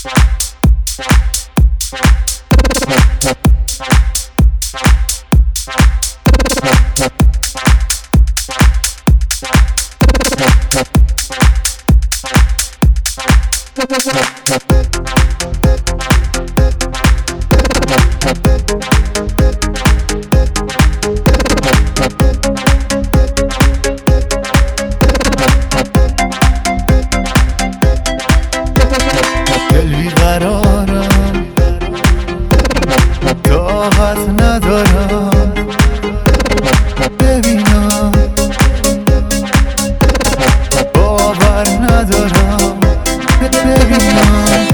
دل بیقرارم، طاقت ندارم ببینم، باور ندارم ببینم.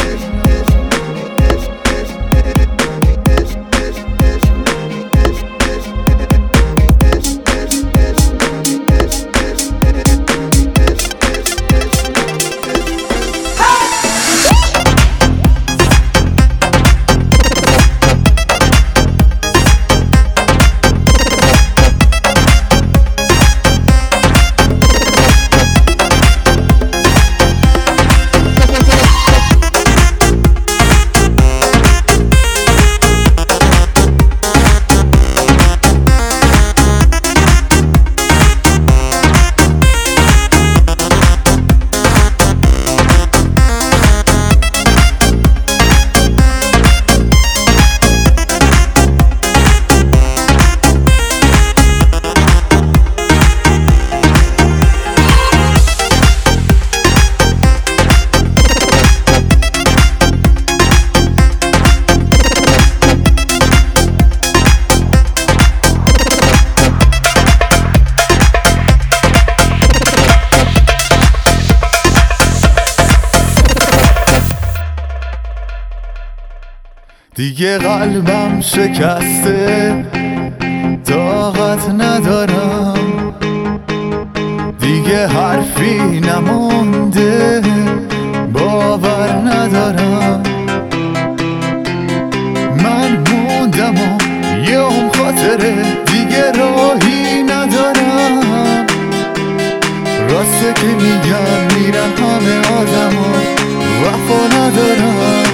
دیگه قلبم شکسته، طاقت ندارم، دیگه حرفی نمونده، باور ندارم. من موندم و یه اون خاطره، دیگه راهی ندارم. راسته که میگن میرن همه آدم و وفا ندارم.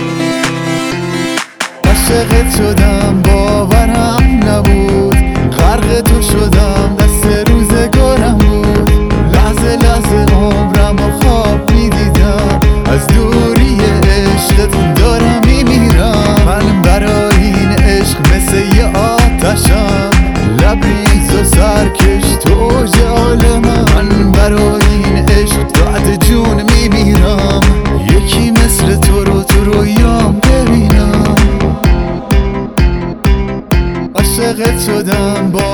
عاشقت شدم باورم نبود، غرق تو شدم دست روزگارم بود. لحظه لحظه عمرم و خواب میدیدم، از دوری عشقت دارم میمیرم. من برای این عشق مثل یه آتشم، لبریز و سرکش تو اوج عالمم. من برای این عشق بعد جون میمیرم، یکی مثل تو رو تو رویام ببینم. عاشقت شدم